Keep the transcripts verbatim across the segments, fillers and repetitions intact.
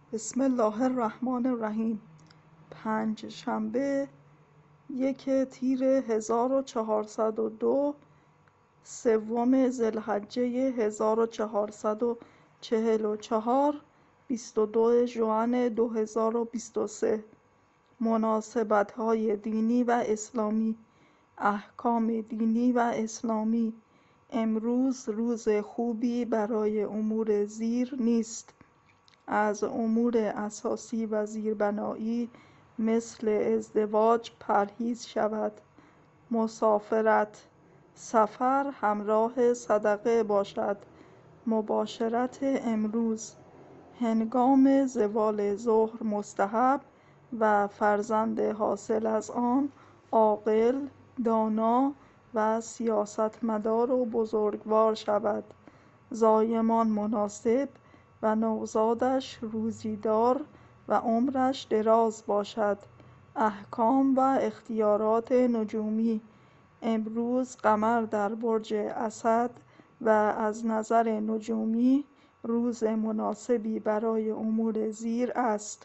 بسم الله الرحمن الرحیم. پنج شنبه یک تیر هزار و چهارصد و دو، سوم ذوالحجه هزار و چهارصد و چهل و چهار، بیست و دو ژوئن دو هزار و بیست و سه. مناسبت‌های دینی و اسلامی. احکام دینی و اسلامی. امروز روز خوبی برای امور زیر نیست. از امور اساسی و زیربنایی مثل ازدواج پرهیز شود. مسافرت، سفر همراه صدقه باشد. مباشرت امروز هنگام زوال ظهر مستحب و فرزند حاصل از آن عاقل، دانا و سیاستمدار و بزرگوار شود. زایمان مناسب و نوزادش روزیدار و عمرش دراز باشد. احکام و اختیارات نجومی. امروز قمر در برج اسد و از نظر نجومی روز مناسبی برای امور زیر است.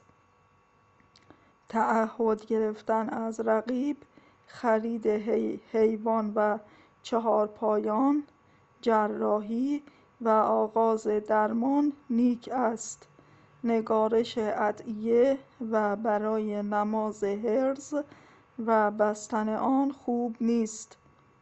تعهد گرفتن از رقیب، خرید حی... حیوان و چهارپایان، جراحی و آغاز درمان نیک است. نگارش ادعیه و برای نماز حرز و بستن آن خوب نیست.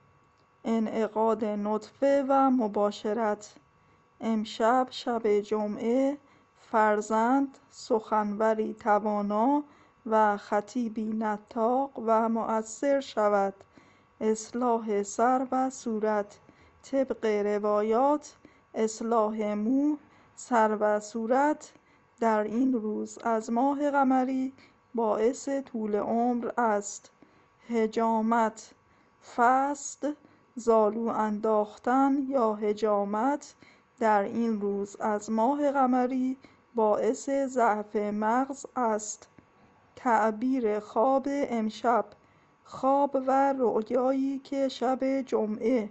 انعقاد نطفه و مباشرت. امشب شب جمعه فرزند سخنوری توانا و خطیبی نطاق و مؤثر شود. اصلاح سر و صورت. طبق روایات اصلاح مو، سر و صورت در این روز از ماه قمری باعث طول عمر است. حجامت، فسد، زالو انداختن یا حجامت در این روز از ماه قمری باعث ضعف مغز است. تعبیر خواب امشب. خواب و رؤیایی که شب جمعه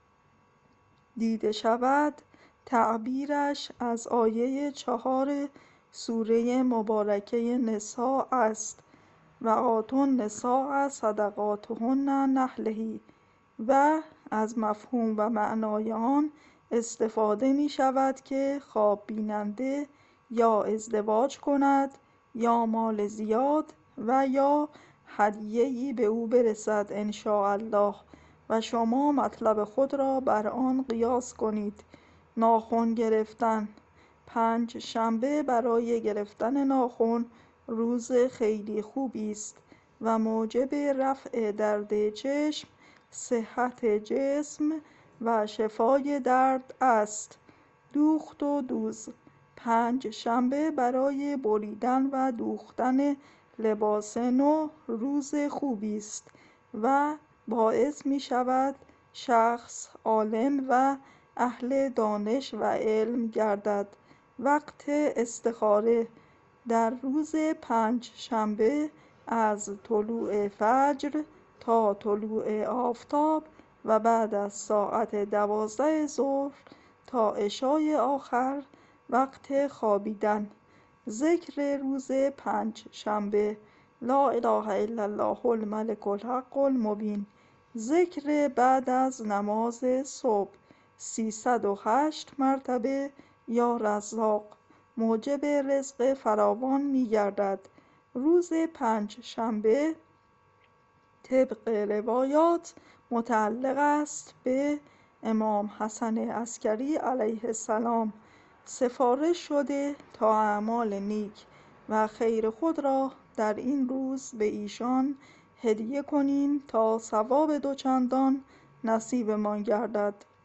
دیده شود تعبیرش از آیه چهار سوره مبارکه نساء است و آتوا النساء صدقاتهن نحله و از مفهوم و معنای آن استفاده می شود که خواب بیننده یا ازدواج کند یا مال زیاد و یا هدیه‌ای به او برسد انشاءالله و شما مطلب خود را بر آن قیاس کنید. ناخن گرفتن. پنج شنبه برای گرفتن ناخن روز خیلی خوبی است و موجب رفع درد چشم، صحت جسم و شفای درد است. دوخت و دوز. پنج شنبه برای بریدن و دوختن لباس نو روز خوبی است و باعث می شود شخص عالم و اهل دانش و علم گردد. وقت استخاره در روز پنج شنبه از طلوع فجر تا طلوع آفتاب و بعد از ساعت دوازده ظهر تا عشای آخر وقت خوابیدن. ذکر روز پنج شنبه: لا اله الا الله الملک الحق المبین. ذکر بعد از نماز صبح سیصد و هشت مرتبه یا رزاق موجب رزق فراوان می گردد. روز پنج شنبه طبق روایات متعلق است به امام حسن عسکری علیه السلام. سفارش شده تا اعمال نیک و خیر خود را در این روز به ایشان هدیه کنیم تا ثواب دوچندان نصیبمان گردد.